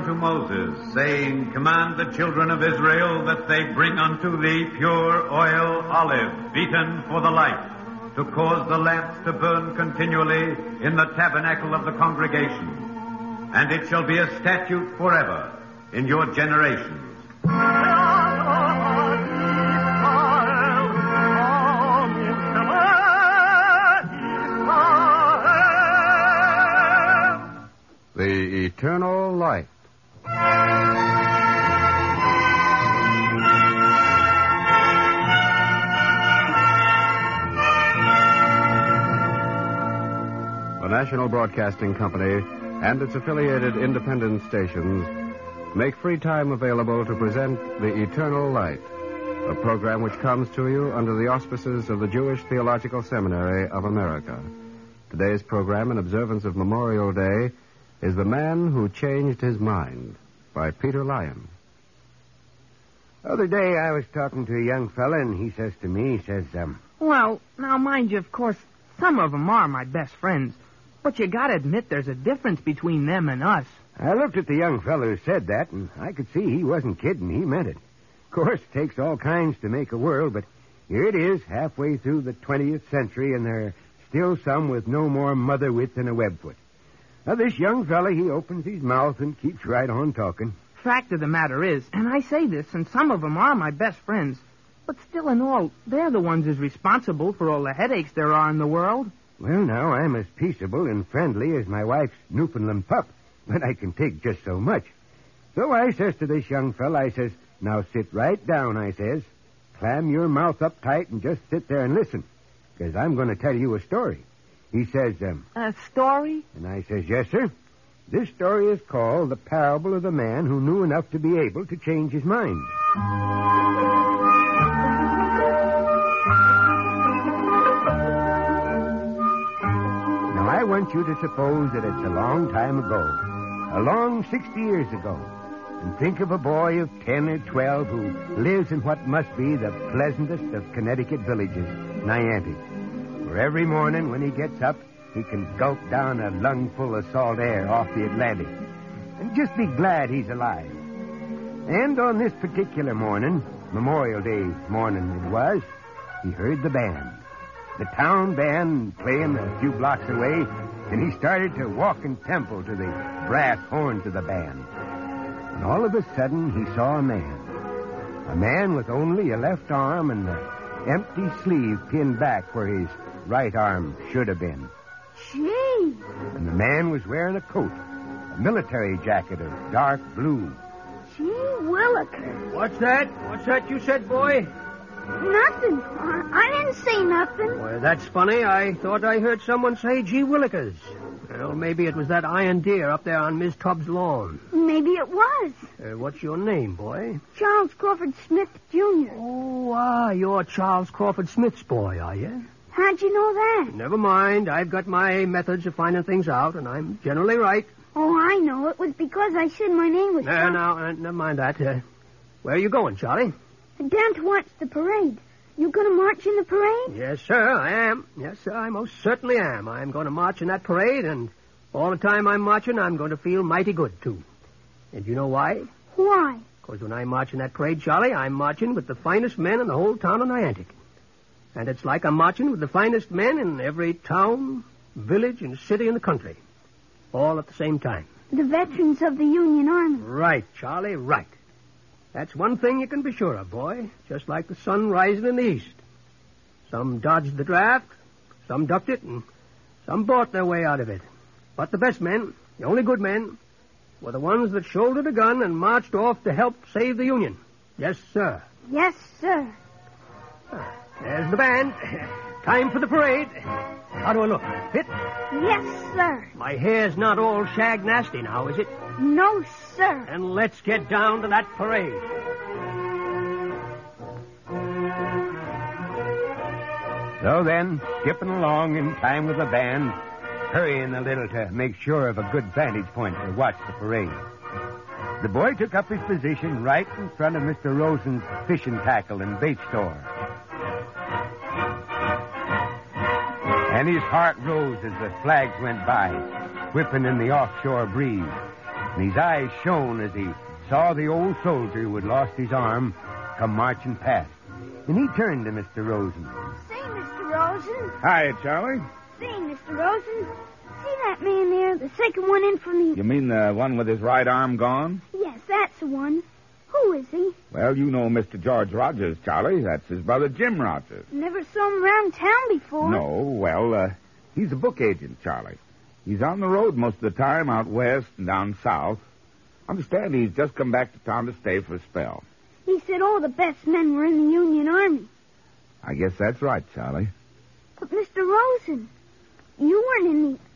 unto Moses, saying, Command the children of Israel that they bring unto thee pure oil olive, beaten for the light, to cause the lamps to burn continually in the tabernacle of the congregation. And it shall be a statute forever in your generations. The Eternal Light. The National Broadcasting Company and its affiliated independent stations make free time available to present The Eternal Light, a program which comes to you under the auspices of the Jewish Theological Seminary of America. Today's program, in observance of Memorial Day, is The Man Who Changed His Mind by Peter Lyon. The other day I was talking to a young fella, and he says to me, Well, now, mind you, of course, some of them are my best friends. But you gotta admit there's a difference between them and us. I looked at the young fella who said that, and I could see he wasn't kidding. He meant it. Of course, it takes all kinds to make a world, but here it is, halfway through the 20th century, and there are still some with no more mother wit than a webfoot. Now, this young fella, he opens his mouth and keeps right on talking. Fact of the matter is, and I say this, and some of them are my best friends, but still in all, they're the ones who's responsible for all the headaches there are in the world. Well, now, I'm as peaceable and friendly as my wife's Newfoundland pup, but I can take just so much. So I says to this young fella, I says, now sit right down, I says. Clam your mouth up tight and just sit there and listen, because I'm going to tell you a story. He says, A story? And I says, yes, sir. This story is called The Parable of the Man Who Knew Enough to Be Able to Change His Mind. Now, I want you to suppose that it's a long time ago, a long 60 years ago, and think of a boy of 10 or 12 who lives in what must be the pleasantest of Connecticut villages, Niantic. Where every morning when he gets up, he can gulp down a lungful of salt air off the Atlantic and just be glad he's alive. And on this particular morning, Memorial Day morning it was, he heard the band. The town band playing a few blocks away, and he started to walk in tempo to the brass horns of the band. And all of a sudden, he saw a man with only a left arm and an empty sleeve pinned back where his right arm should have been. Gee! And the man was wearing a coat, a military jacket of dark blue. Gee willikers. What's that? What's that you said, boy? Nothing. I didn't say nothing. Well, that's funny. I thought I heard someone say gee willikers. Well, maybe it was that iron deer up there on Miss Tubbs' lawn. Maybe it was. What's your name, boy? Charles Crawford Smith, Jr. Oh, you're Charles Crawford Smith's boy, are you? How'd you know that? Never mind. I've got my methods of finding things out, and I'm generally right. Oh, I know. It was because I said my name was Charles. Now, never mind that. Where are you going, Charlie? Down to watch the parade. You going to march in the parade? Yes, sir, I am. Yes, sir, I most certainly am. I'm going to march in that parade, and all the time I'm marching, I'm going to feel mighty good, too. And you know why? Why? Because when I march in that parade, Charlie, I'm marching with the finest men in the whole town of Niantic. And it's like I'm marching with the finest men in every town, village, and city in the country. All at the same time. The veterans of the Union Army. Right, Charlie, right. That's one thing you can be sure of, boy. Just like the sun rising in the east. Some dodged the draft, some ducked it, and some bought their way out of it. But the best men, the only good men, were the ones that shouldered a gun and marched off to help save the Union. Yes, sir. Yes, sir. There's the band. Time for the parade. How do I look? Fit? Yes, sir. My hair's not all shag nasty now, is it? No, sir. And let's get down to that parade. So then, skipping along in time with the band, hurrying a little to make sure of a good vantage point to watch the parade. The boy took up his position right in front of Mr. Rosen's fishing tackle and bait store. And his heart rose as the flags went by, whipping in the offshore breeze. and his eyes shone as he saw the old soldier who had lost his arm come marching past. And he turned to Mr. Rosen. Say, Mr. Rosen. Hi, Charlie. Say, Mr. Rosen. See that man there, the second one in from the... You mean the one with his right arm gone? Yes, that's the one. Who is he? Well, you know Mr. George Rogers, Charlie. That's his brother, Jim Rogers. Never saw him around town before. No, well, he's a book agent, Charlie. He's on the road most of the time, out west and down south. Understand he's just come back to town to stay for a spell. He said all the best men were in the Union Army. I guess that's right, Charlie. But, Mr. Rosen, you weren't in the...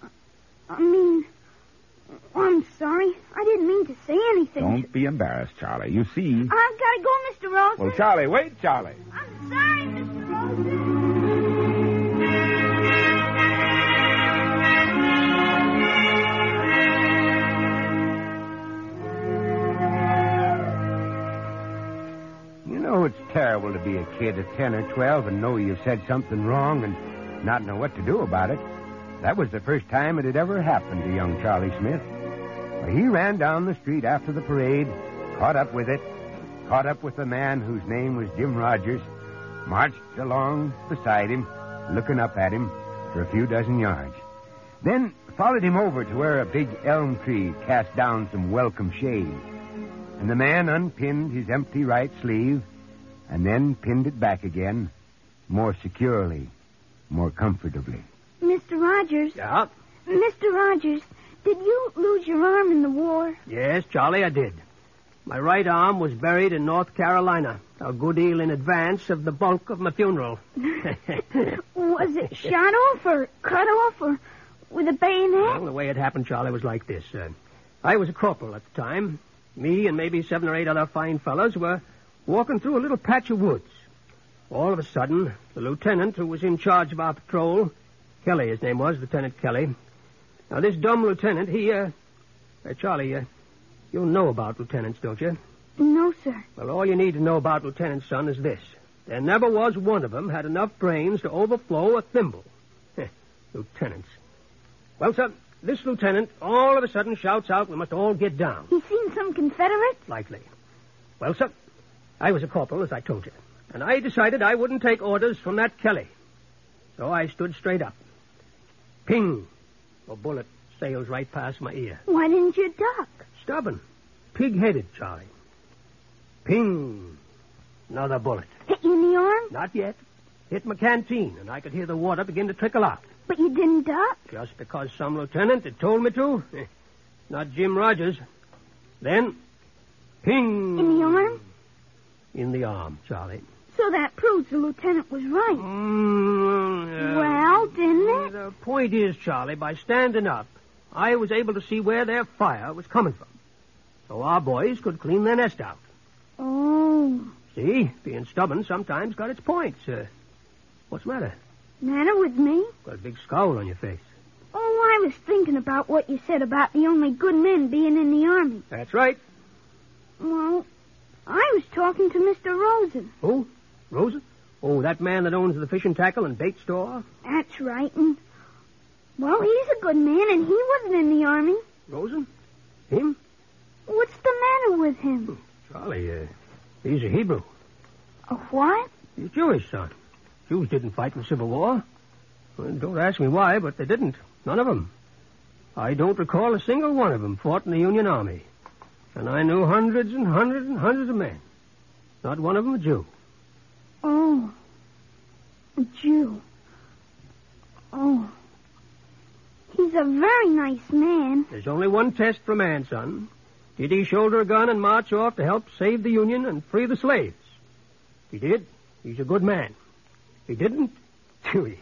I'm sorry. I didn't mean to say anything. Don't be embarrassed, Charlie. You see... I've got to go, Mr. Rosen. Well, Charlie, wait, Charlie. I'm sorry, Mr. Rosen. You know it's terrible to be a kid at 10 or 12 and know you've said something wrong and not know what to do about it. That was the first time it had ever happened to young Charlie Smith. He ran down the street after the parade, caught up with the man whose name was Jim Rogers, marched along beside him, looking up at him for a few dozen yards. Then followed him over to where a big elm tree cast down some welcome shade. And the man unpinned his empty right sleeve and then pinned it back again, more securely, more comfortably. Mr. Rogers. Yeah? Mr. Rogers, did you lose your arm in the war? Yes, Charlie, I did. My right arm was buried in North Carolina, a good deal in advance of the bulk of my funeral. Was it shot off or cut off or with a bayonet? Well, the way it happened, Charlie, was like this. I was a corporal at the time. Me and maybe 7 or 8 other fine fellows were walking through a little patch of woods. All of a sudden, the lieutenant who was in charge of our patrol, Kelly, his name was, Lieutenant Kelly. Now, this dumb lieutenant, Charlie, you know about lieutenants, don't you? No, sir. Well, all you need to know about lieutenants, son, is this. There never was one of them had enough brains to overflow a thimble. Lieutenants. Well, sir, this lieutenant all of a sudden shouts out we must all get down. He seen some Confederates? Likely. Well, sir, I was a corporal, as I told you. And I decided I wouldn't take orders from that Kelly. So I stood straight up. Ping! A bullet sails right past my ear. Why didn't you duck? Stubborn. Pig-headed, Charlie. Ping! Another bullet. Hit you in the arm? Not yet. Hit my canteen, and I could hear the water begin to trickle out. But you didn't duck? Just because some lieutenant had told me to. Not Jim Rogers. Then, ping! In the arm? In the arm, Charlie. So that proves the lieutenant was right. Well, didn't it? The point is, Charlie, by standing up, I was able to see where their fire was coming from. So our boys could clean their nest out. Oh. See, being stubborn sometimes got its points. What's the matter? Matter with me? Got a big scowl on your face. Oh, I was thinking about what you said about the only good men being in the Army. That's right. Well, I was talking to Mr. Rosen. Who? Rosen? Oh, that man that owns the fishing tackle and bait store? That's right. And, well, he's a good man, and he wasn't in the Army. Rosen? Him? What's the matter with him? Charlie, he's a Hebrew. A what? He's Jewish, son. Jews didn't fight in the Civil War. Well, don't ask me why, but they didn't. None of them. I don't recall a single one of them fought in the Union Army. And I knew hundreds and hundreds and hundreds of men. Not one of them a Jew. Oh. A Jew. Oh. He's a very nice man. There's only one test for a man, son. Did he shoulder a gun and march off to help save the Union and free the slaves? If he did, he's a good man. If he didn't, chewy.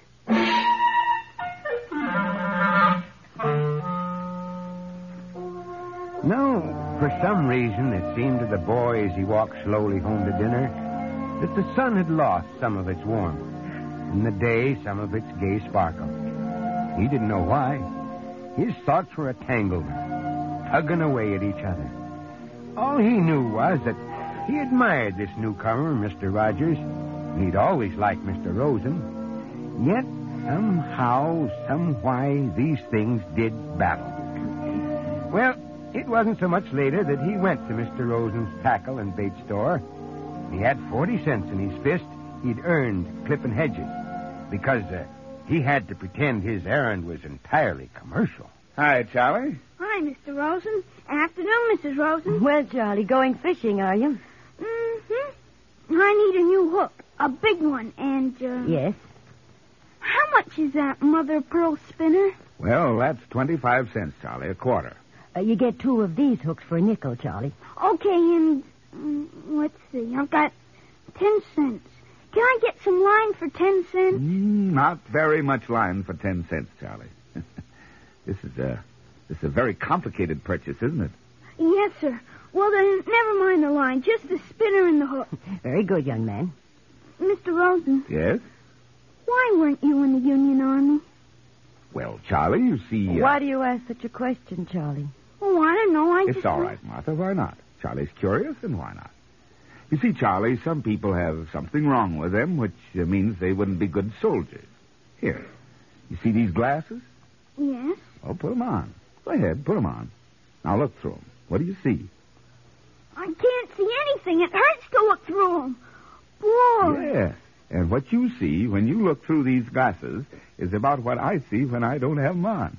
No, for some reason it seemed to the boy as he walked slowly home to dinner that the sun had lost some of its warmth, and the day some of its gay sparkle. He didn't know why. His thoughts were a tanglement, tugging away at each other. All he knew was that he admired this newcomer, Mr. Rogers, and he'd always liked Mr. Rosen. Yet, somehow, somewhy, these things did battle. Well, it wasn't so much later that he went to Mr. Rosen's tackle and bait store. He had 40 cents in his fist he'd earned clipping hedges because he had to pretend his errand was entirely commercial. Hi, Charlie. Hi, Mr. Rosen. Afternoon, Mrs. Rosen. Well, Charlie, going fishing, are you? Mm-hmm. I need a new hook. A big one, and, Yes. How much is that, Mother Pearl spinner? Well, that's 25 cents, Charlie, a quarter. You get 2 of these hooks for a nickel, Charlie. Okay, and, let's see. I've got 10 cents. Can I get some line for 10 cents? Not very much line for 10 cents, Charlie. This is a very complicated purchase, isn't it? Yes, sir. Well, then, never mind the line. Just the spinner and the hook. Very good, young man. Mr. Rosen. Yes? Why weren't you in the Union Army? Well, Charlie, you see... Why do you ask such a question, Charlie? Oh, I don't know. It's all right, Martha. Why not? Charlie's curious, and why not? You see, Charlie, some people have something wrong with them, which means they wouldn't be good soldiers. Here, you see these glasses? Yes. Oh, put them on. Go ahead, put them on. Now look through them. What do you see? I can't see anything. It hurts to look through them. Boy. Yeah. And what you see when you look through these glasses is about what I see when I don't have them on.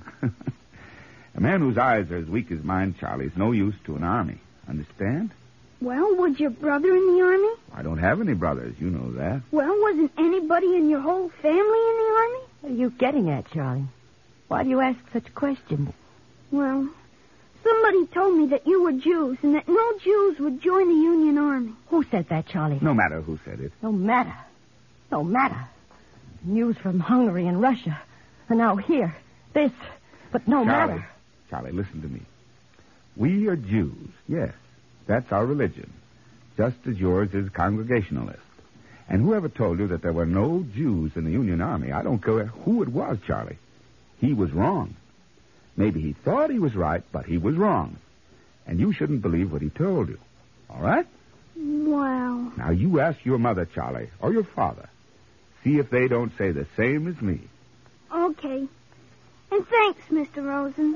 A man whose eyes are as weak as mine, Charlie, is no use to an army. Understand? Well, was your brother in the Army? I don't have any brothers. You know that. Well, wasn't anybody in your whole family in the Army? What are you getting at, Charlie? Why do you ask such questions? Well, somebody told me that you were Jews and that no Jews would join the Union Army. Who said that, Charlie? No matter who said it. No matter. No matter. News from Hungary and Russia. And now here. This. But no matter. Charlie, listen to me. We are Jews, yes. That's our religion. Just as yours is Congregationalist. And whoever told you that there were no Jews in the Union Army, I don't care who it was, Charlie. He was wrong. Maybe he thought he was right, but he was wrong. And you shouldn't believe what he told you. All right? Wow. Now, you ask your mother, Charlie, or your father. See if they don't say the same as me. Okay. And thanks, Mr. Rosen.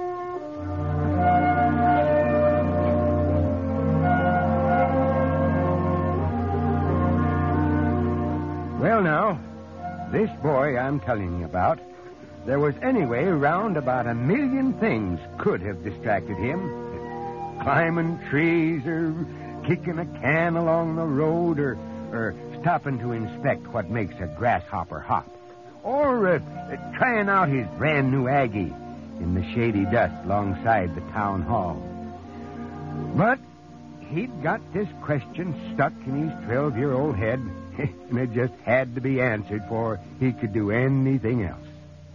Well, now, this boy I'm telling you about, there was anyway round about 1 million things could have distracted him. Climbing trees or kicking a can along the road or stopping to inspect what makes a grasshopper hop. Or trying out his brand new Aggie in the shady dust alongside the town hall. But he'd got this question stuck in his 12-year-old head, and it just had to be answered before he could do anything else.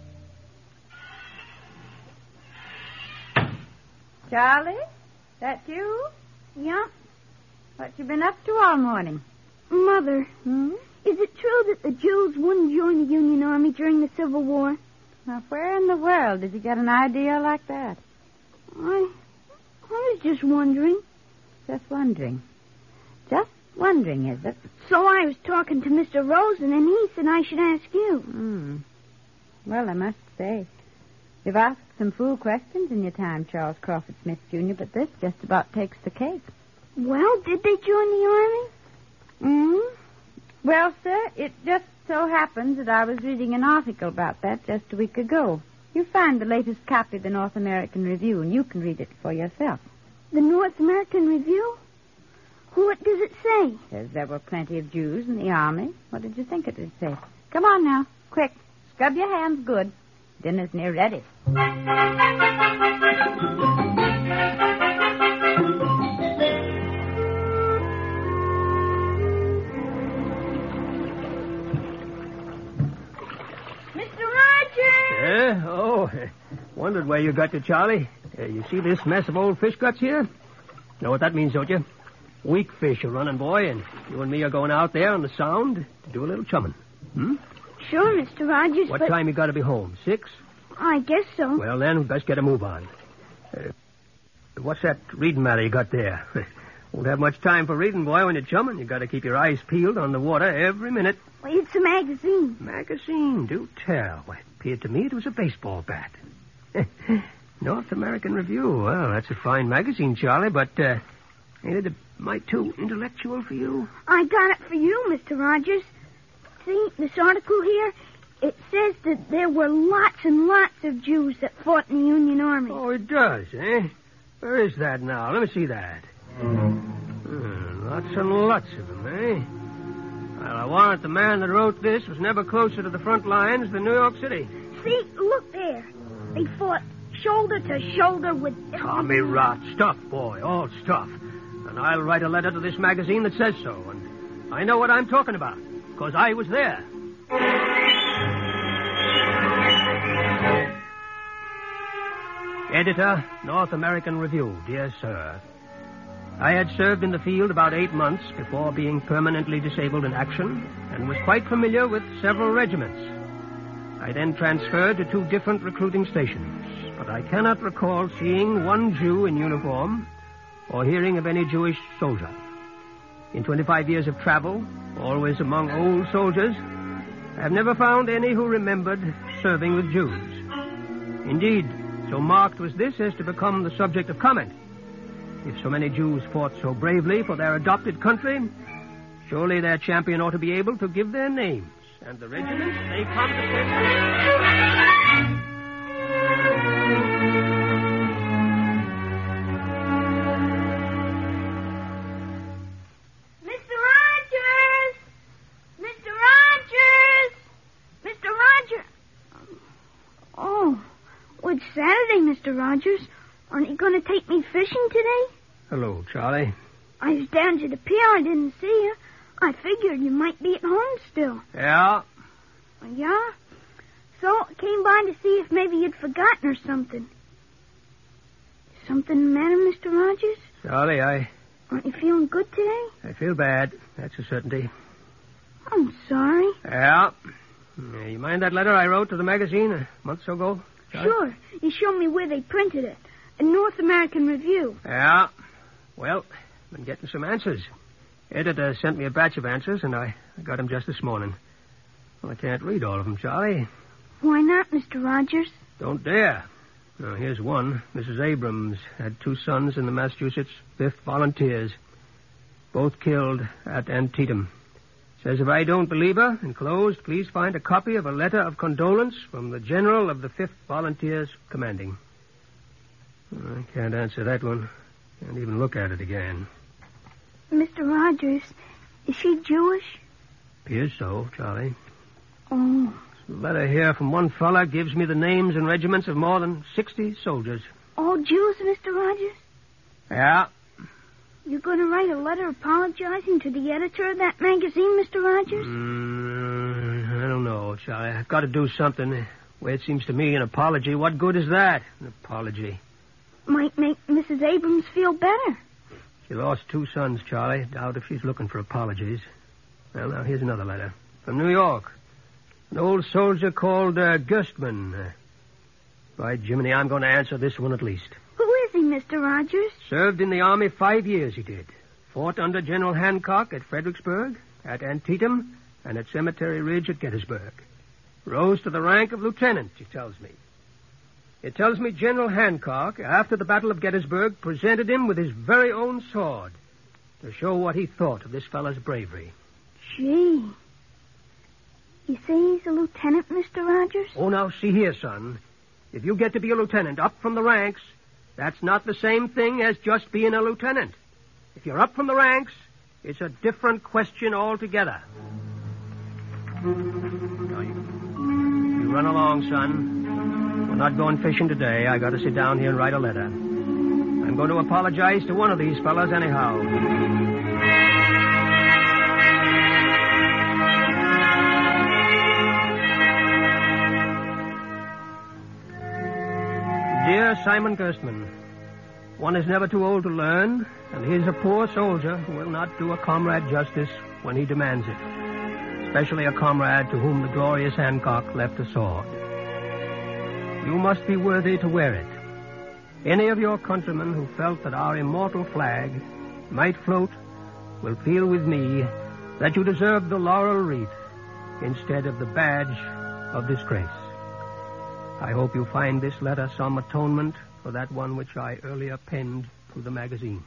Charlie, that you? Yeah? What you been up to all morning? Mother, is it true that the Jews wouldn't join the Union Army during the Civil War? Now, where in the world did you get an idea like that? I was just wondering. Just wondering. Just wondering, is it? So I was talking to Mr. Rosen, and he said I should ask you. Well, I must say, you've asked some fool questions in your time, Charles Crawford Smith, Jr., but this just about takes the cake. Well, did they join the Army? Well, sir, it just so happens that I was reading an article about that just a week ago. You find the latest copy of the North American Review, and you can read it for yourself. The North American Review? What does it say? It says there were plenty of Jews in the Army. What did you think it would say? Come on now, quick. Scrub your hands good. Dinner's near ready. Wondered where you got to, Charlie. You see this mess of old fish guts here? Know what that means, don't you? Weak fish are running, boy, and you and me are going out there on the Sound to do a little chumming. Sure, Mr. Rogers, What time you got to be home? 6? I guess so. Well, then, best get a move on. What's that reading matter you got there? Won't have much time for reading, boy, when you're chumming. You got to keep your eyes peeled on the water every minute. Well, it's a magazine. Magazine, do tell. Well, it appeared to me it was a baseball bat. North American Review. Well, that's a fine magazine, Charlie, but ain't it a mite too intellectual for you? I got it for you, Mr. Rogers. See, this article here, it says that there were lots and lots of Jews that fought in the Union Army. Oh, it does, eh? Where is that now? Let me see that. Lots and lots of them, eh? Well, I warrant the man that wrote this was never closer to the front lines than New York City. See, look there. They fought shoulder to shoulder with... Tommy Rot. Stuff, boy. All stuff. And I'll write a letter to this magazine that says so. And I know what I'm talking about, because I was there. Editor, North American Review. Dear Sir, I had served in the field about 8 months before being permanently disabled in action and was quite familiar with several regiments. I then transferred to 2 different recruiting stations, but I cannot recall seeing one Jew in uniform or hearing of any Jewish soldier. In 25 years of travel, always among old soldiers, I have never found any who remembered serving with Jews. Indeed, so marked was this as to become the subject of comment. If so many Jews fought so bravely for their adopted country, surely their champion ought to be able to give their names and the regiments they come to serve. Mr. Rogers! Mr. Rogers! Mr. Rogers! Oh, well, it's Saturday, Mr. Rogers. Aren't you going to take me fishing today? Hello, Charlie. I was down to the pier. I didn't see you. I figured you might be at home still. Yeah? Yeah? So I came by to see if maybe you'd forgotten or something. Something the matter, Mr. Rogers? Charlie, Aren't you feeling good today? I feel bad. That's a certainty. I'm sorry. Yeah? You mind that letter I wrote to the magazine a month or so ago, Charlie? Sure. You showed me where they printed it. A North American Review. Yeah. Well, I've been getting some answers. Editor sent me a batch of answers, and I got them just this morning. Well, I can't read all of them, Charlie. Why not, Mr. Rogers? Don't dare. Now, here's one. Mrs. Abrams had 2 sons in the Massachusetts 5th Volunteers, both killed at Antietam. Says if I don't believe her, enclosed, please find a copy of a letter of condolence from the General of the 5th Volunteers commanding. I can't answer that one. Can't even look at it again. Mr. Rogers, is she Jewish? Appears so, Charlie. Oh. A letter here from one fella gives me the names and regiments of more than 60 soldiers. All Jews, Mr. Rogers? Yeah. You're going to write a letter apologizing to the editor of that magazine, Mr. Rogers? I don't know, Charlie. I've got to do something. The way it seems to me, an apology. What good is that? An apology. Might make Mrs. Abrams feel better. She lost 2 sons, Charlie. Doubt if she's looking for apologies. Well, now, here's another letter. From New York. An old soldier called Gerstmann. By Jiminy, I'm going to answer this one at least. Who is he, Mr. Rogers? Served in the Army 5 years, he did. Fought under General Hancock at Fredericksburg, at Antietam, and at Cemetery Ridge at Gettysburg. Rose to the rank of lieutenant, he tells me. It tells me General Hancock, after the Battle of Gettysburg, presented him with his very own sword to show what he thought of this fellow's bravery. Gee. You say he's a lieutenant, Mr. Rogers? Oh, now, see here, son. If you get to be a lieutenant up from the ranks, that's not the same thing as just being a lieutenant. If you're up from the ranks, it's a different question altogether. Now, you run along, son. We're not going fishing today. I got to sit down here and write a letter. I'm going to apologize to one of these fellas anyhow. Dear Simon Gerstmann, one is never too old to learn, and he's a poor soldier who will not do a comrade justice when he demands it, especially a comrade to whom the glorious Hancock left a sword. You must be worthy to wear it. Any of your countrymen who felt that our immortal flag might float will feel with me that you deserve the laurel wreath instead of the badge of disgrace. I hope you find this letter some atonement for that one which I earlier penned to the magazine.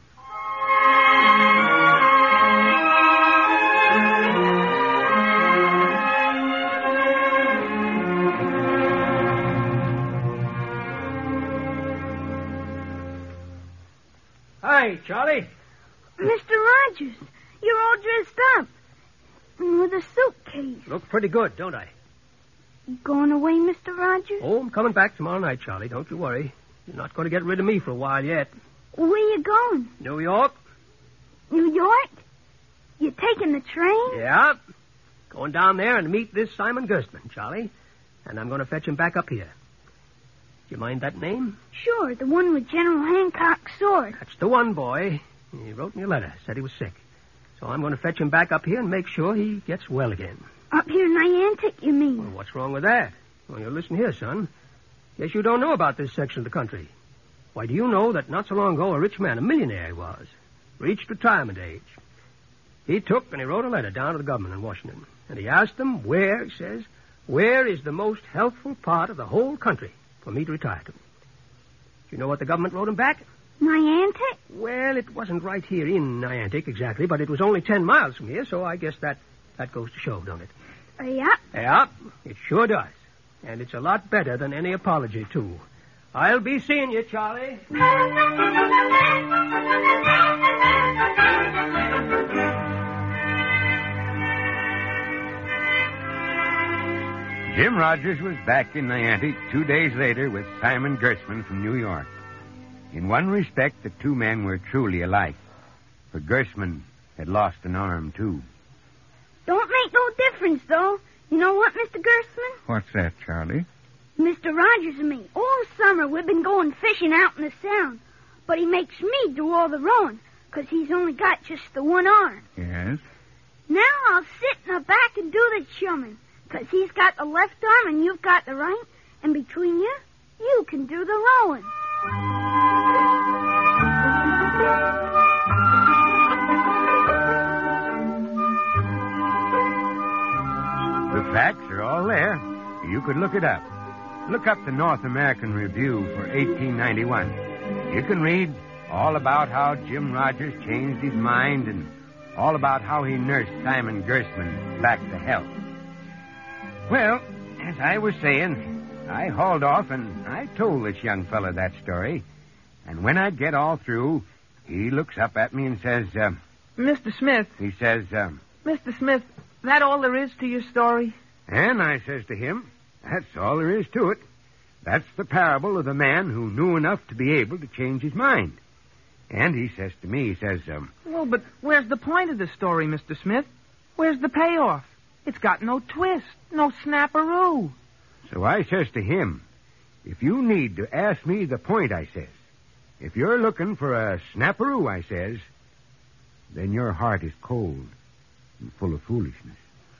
Hi, Charlie. Mr. Rogers, you're all dressed up. With a suitcase. Look pretty good, don't I? You going away, Mr. Rogers? Oh, I'm coming back tomorrow night, Charlie. Don't you worry. You're not going to get rid of me for a while yet. Where you going? New York? New York? You taking the train? Yeah. Going down there and meet this Simon Gerstmann, Charlie. And I'm going to fetch him back up here. Do you mind that name? Sure, the one with General Hancock's sword. That's the one, boy. He wrote me a letter, said he was sick. So I'm going to fetch him back up here and make sure he gets well again. Up here in Niantic, you mean? Well, what's wrong with that? Well, you listen here, son. Guess you don't know about this section of the country. Why, do you know that not so long ago a rich man, a millionaire he was, reached retirement age. He took and he wrote a letter down to the government in Washington. And he asked them where, he says, where is the most healthful part of the whole country for me to retire to? Do you know what the government wrote him back? Niantic? Well, it wasn't right here in Niantic exactly, but it was only 10 miles from here, so I guess that goes to show, don't it? Yeah. Yeah, it sure does. And it's a lot better than any apology, too. I'll be seeing you, Charlie. Jim Rogers was back in Niantic 2 days later with Simon Gerstmann from New York. In one respect, the two men were truly alike. For Gerstmann had lost an arm, too. Don't make no difference, though. You know what, Mr. Gerstmann? What's that, Charlie? Mr. Rogers and me, all summer we've been going fishing out in the Sound. But he makes me do all the rowing, 'cause he's only got just the one arm. Yes? Now I'll sit in the back and do the chumming, 'cause he's got the left arm and you've got the right, and between you can do the rowing. The facts are all there. You could look it up. Look up the North American Review for 1891. You can read all about how Jim Rogers changed his mind and all about how he nursed Simon Gerstmann back to health. Well, as I was saying, I hauled off and I told this young fella that story. And when I get all through, he looks up at me and says, Mr. Smith. He says, Mr. Smith, that all there is to your story? And I says to him, that's all there is to it. That's the parable of the man who knew enough to be able to change his mind. And he says to me, he says, Well, but where's the point of the story, Mr. Smith? Where's the payoff? It's got no twist, no snapperoo. So I says to him, if you need to ask me the point, I says, if you're looking for a snapperoo, I says, then your heart is cold and full of foolishness.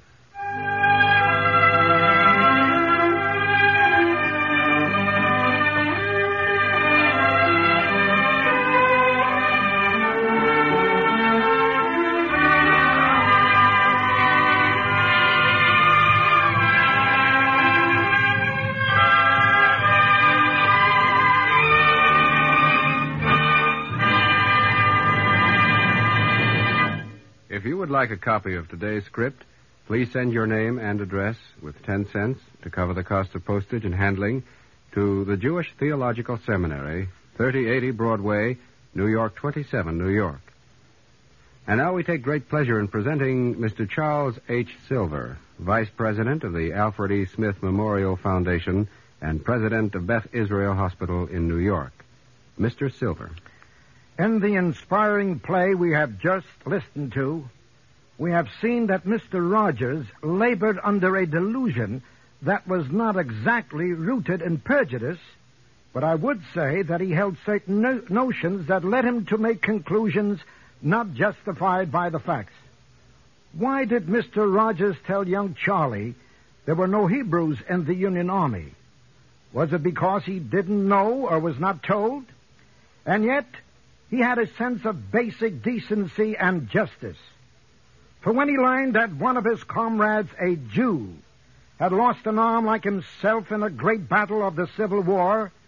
If you would like a copy of today's script, please send your name and address with 10 cents to cover the cost of postage and handling to the Jewish Theological Seminary, 3080 Broadway, New York 27, New York. And now we take great pleasure in presenting Mr. Charles H. Silver, Vice President of the Alfred E. Smith Memorial Foundation and President of Beth Israel Hospital in New York. Mr. Silver. In the inspiring play we have just listened to, we have seen that Mr. Rogers labored under a delusion that was not exactly rooted in prejudice, but I would say that he held certain notions that led him to make conclusions not justified by the facts. Why did Mr. Rogers tell young Charlie there were no Hebrews in the Union Army? Was it because he didn't know or was not told? And yet, he had a sense of basic decency and justice. For when he learned that one of his comrades, a Jew, had lost an arm like himself in a great battle of the Civil War,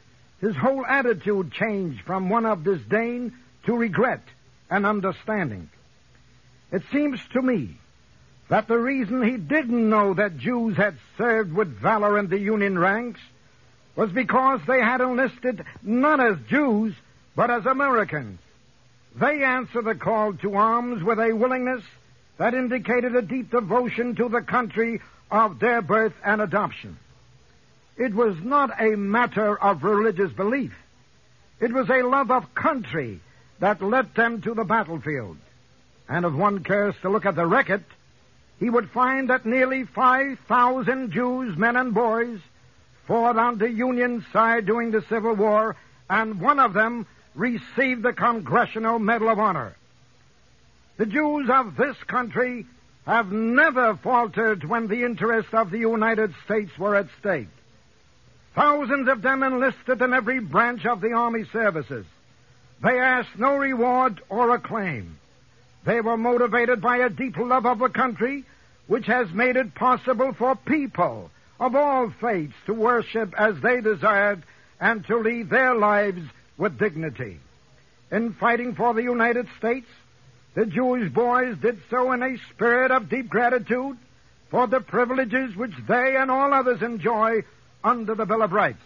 his whole attitude changed from one of disdain to regret and understanding. It seems to me that the reason he didn't know that Jews had served with valor in the Union ranks was because they had enlisted not as Jews, but as Americans. They answered the call to arms with a willingness that indicated a deep devotion to the country of their birth and adoption. It was not a matter of religious belief. It was a love of country that led them to the battlefield. And if one cares to look at the record, he would find that nearly 5,000 Jews, men and boys, fought on the Union side during the Civil War, and one of them received the Congressional Medal of Honor. The Jews of this country have never faltered when the interests of the United States were at stake. Thousands of them enlisted in every branch of the Army services. They asked no reward or acclaim. They were motivated by a deep love of the country, which has made it possible for people of all faiths to worship as they desired and to lead their lives with dignity. In fighting for the United States, the Jewish boys did so in a spirit of deep gratitude for the privileges which they and all others enjoy under the Bill of Rights.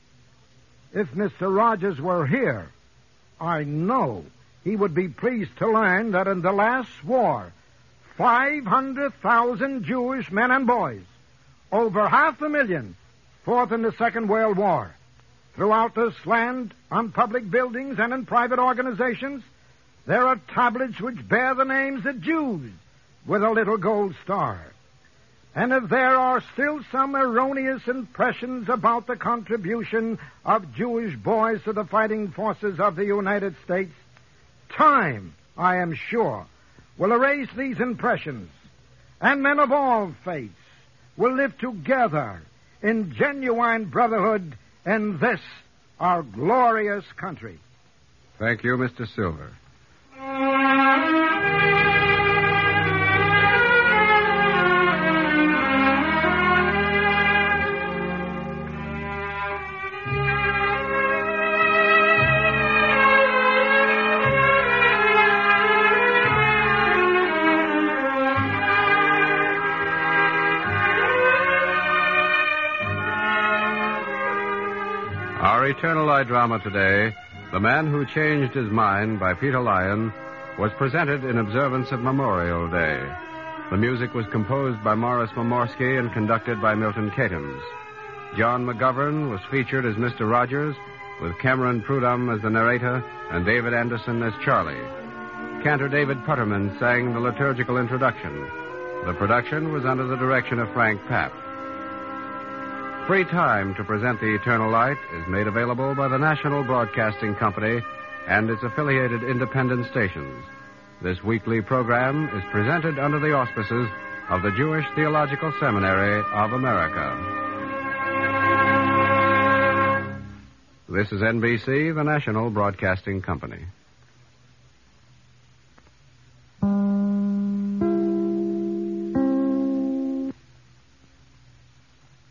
If Mr. Rogers were here, I know he would be pleased to learn that in the last war, 500,000 Jewish men and boys, over 500,000, fought in the Second World War. Throughout this land, on public buildings and in private organizations, there are tablets which bear the names of Jews with a little gold star. And if there are still some erroneous impressions about the contribution of Jewish boys to the fighting forces of the United States, time, I am sure, will erase these impressions, and men of all faiths will live together in genuine brotherhood in this, our glorious country. Thank you, Mr. Silver. Our Eternal Light drama today, The Man Who Changed His Mind by Peter Lyon, was presented in observance of Memorial Day. The music was composed by Morris Momorsky and conducted by Milton Katims. John McGovern was featured as Mr. Rogers, with Cameron Prudhomme as the narrator and David Anderson as Charlie. Cantor David Putterman sang the liturgical introduction. The production was under the direction of Frank Papp. Free time to present the Eternal Light is made available by the National Broadcasting Company and its affiliated independent stations. This weekly program is presented under the auspices of the Jewish Theological Seminary of America. This is NBC, the National Broadcasting Company.